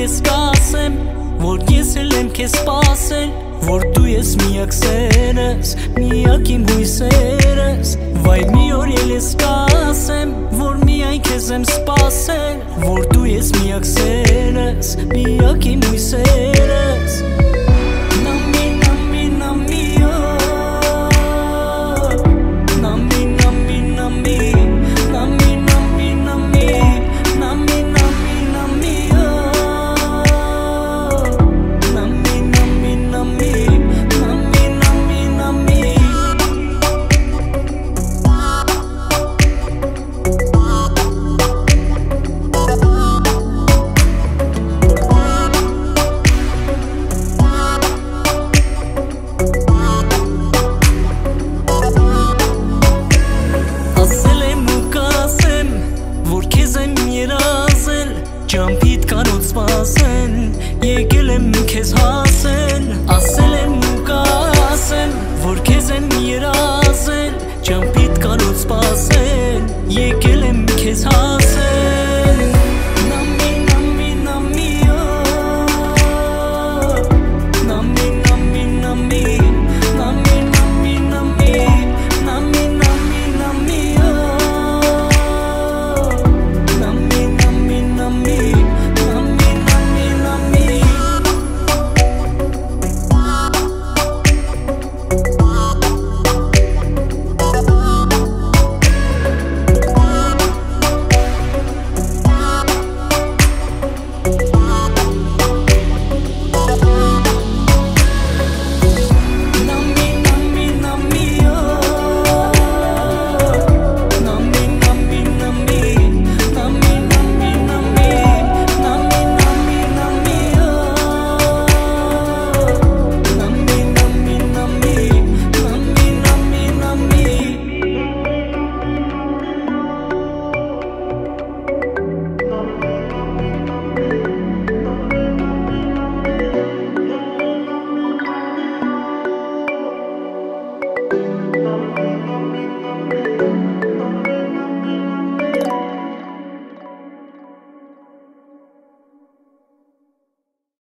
ես կասեմ, որ ես էլ եմ քեզ սպասել, որ դու ես միակ սերս, միակ իմ հույսերս, վայ մի օր ես կասեմ, որ միայն քեզ եմ սպասել, որ դու ես միակ սերս, միակ իմ հույսերս